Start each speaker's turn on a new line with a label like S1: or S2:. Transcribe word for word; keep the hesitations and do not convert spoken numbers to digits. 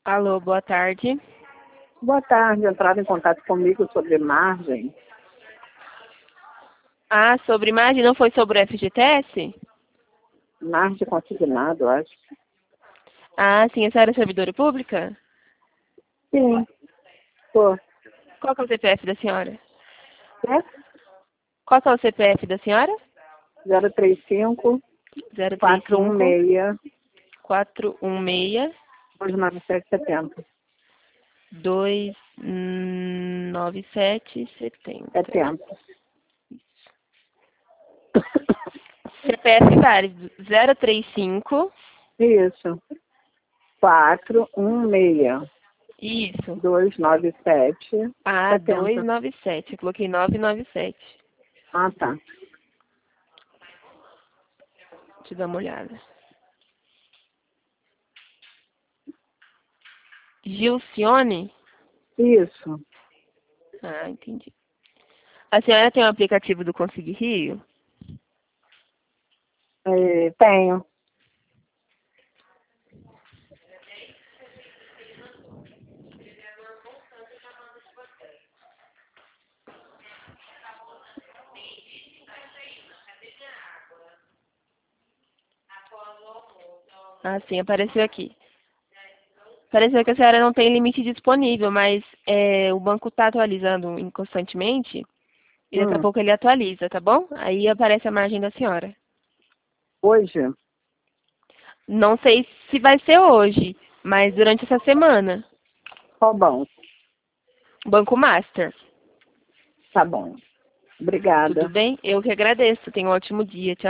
S1: Alô, boa tarde.
S2: Boa tarde, entraram em contato comigo sobre margem.
S1: Ah, sobre margem, não foi sobre o F G T S?
S2: Margem consignado, eu acho.
S1: Ah, sim, a senhora é servidora pública?
S2: Sim. Pô.
S1: Qual que é o C P F da senhora?
S2: É?
S1: Qual que é o C P F da senhora?
S2: zero três cinco,
S1: zero três
S2: quatro um
S1: cinco,
S2: seis,
S1: quatro um seis,
S2: dois nove sete sete zero.
S1: dois nove sete setenta.
S2: setenta.
S1: C P F válido zero três cinco.
S2: Isso. quatro um seis,
S1: Isso.
S2: dois nove sete
S1: Ah, dois
S2: setenta.
S1: nove sete. Eu coloquei nove nove sete.
S2: Ah, tá.
S1: Deixa eu dar uma olhada. Gilcione?
S2: Isso.
S1: Ah, entendi. A senhora tem o aplicativo do Consegui Rio?
S2: É, tenho.
S1: Ah, sim, apareceu aqui. Apareceu que a senhora não tem limite disponível, mas é, o banco está atualizando in- constantemente e daqui a
S2: Hum.
S1: pouco ele atualiza, tá bom? Aí aparece a margem da senhora.
S2: Hoje?
S1: Não sei se vai ser hoje, mas durante essa semana.
S2: Qual banco?
S1: Banco Master.
S2: Tá bom.
S1: Tudo
S2: Obrigada.
S1: bem? Eu que agradeço. Tenha um ótimo dia. Tchau.